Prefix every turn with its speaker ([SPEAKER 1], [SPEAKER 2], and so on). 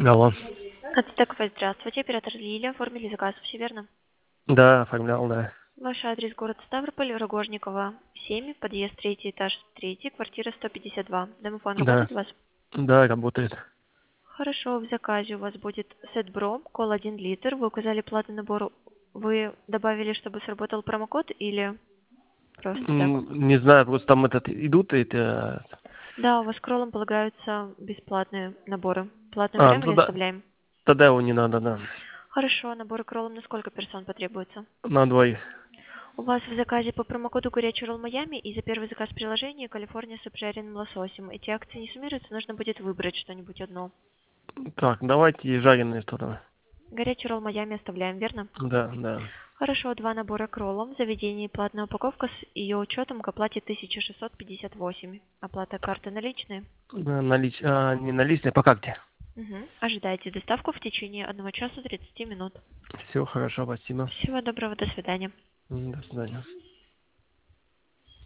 [SPEAKER 1] Алло.
[SPEAKER 2] Ацтекова, здравствуйте. Оператор Лилия. Оформили заказ, все верно?
[SPEAKER 1] Да, оформлял, да.
[SPEAKER 2] Ваш адрес город Ставрополь, Рогожникова, 7, подъезд 3, этаж 3, квартира 152. Домофон
[SPEAKER 1] Да.
[SPEAKER 2] работает у вас?
[SPEAKER 1] Да, работает.
[SPEAKER 2] Хорошо, в заказе у вас будет сет Бро, кол 1 литр. Вы указали плату набору. Вы добавили, чтобы сработал промокод или просто так?
[SPEAKER 1] Не знаю, просто там идут эти...
[SPEAKER 2] Да, у вас к роллам полагаются бесплатные наборы. Платно
[SPEAKER 1] А,
[SPEAKER 2] берем
[SPEAKER 1] ну
[SPEAKER 2] или оставляем?
[SPEAKER 1] тогда его не надо, да.
[SPEAKER 2] Хорошо, наборы к роллам на сколько персон потребуется?
[SPEAKER 1] На двоих.
[SPEAKER 2] У вас в заказе по промокоду «Горячий ролл Майами» и за первый заказ приложения «Калифорния с обжаренным лососем». Эти акции не суммируются, нужно будет выбрать что-нибудь одно.
[SPEAKER 1] Так, давайте жареное что-то.
[SPEAKER 2] «Горячий ролл Майами» оставляем, верно?
[SPEAKER 1] Да, да.
[SPEAKER 2] Хорошо, 2 набора к роллам. В заведении платная упаковка с ее учетом к оплате 1658. Оплата карты наличные.
[SPEAKER 1] Не наличные, по карте.
[SPEAKER 2] Угу. Ожидайте доставку в течение 1 часа 30 минут.
[SPEAKER 1] Все хорошо, спасибо.
[SPEAKER 2] Всего доброго, до свидания.
[SPEAKER 1] До свидания.